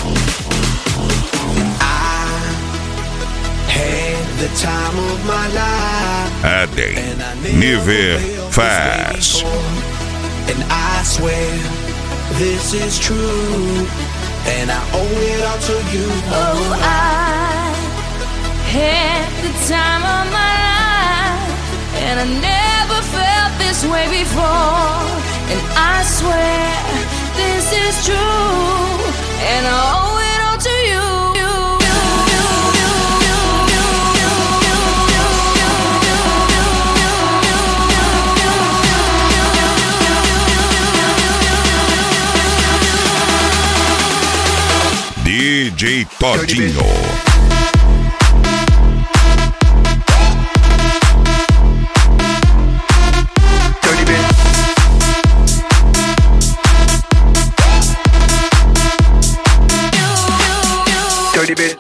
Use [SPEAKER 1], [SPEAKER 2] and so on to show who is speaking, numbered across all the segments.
[SPEAKER 1] Eden Nível Fast.
[SPEAKER 2] And I swear this is true, and I owe it all to you.
[SPEAKER 3] Oh, I had the time of my life, and I never felt this way before. And I swear this is true, and I owe it all to you.
[SPEAKER 1] DJ Todinho.
[SPEAKER 4] Dirty bit.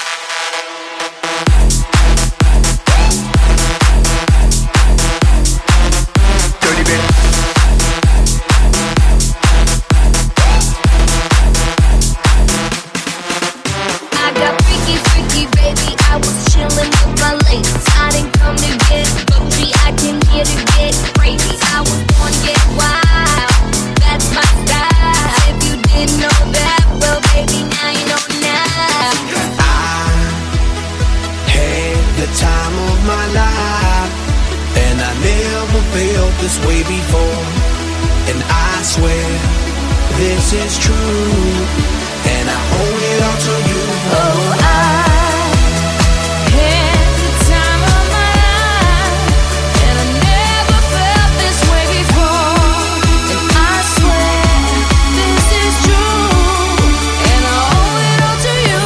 [SPEAKER 2] This way before, and I swear this is true, and I owe it all to you.
[SPEAKER 3] Oh, I had the time of my life, and I never felt this way before. And I swear this is true, and I owe it all to you.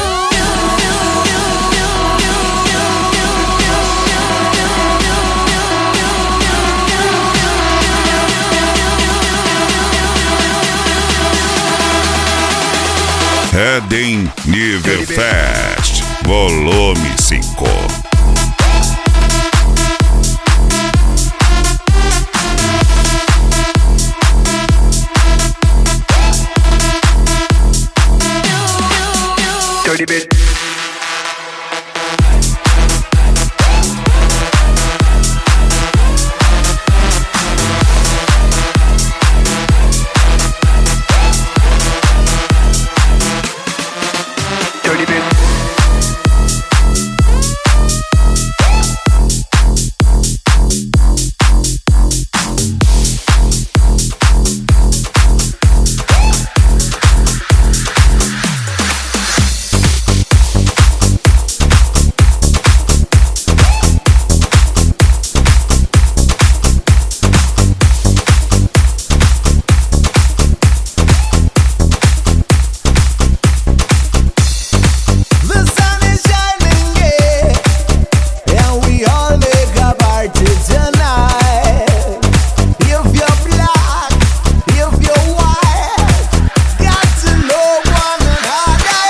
[SPEAKER 1] Eden Nível Fast, volume 5.
[SPEAKER 4] Dirty bit.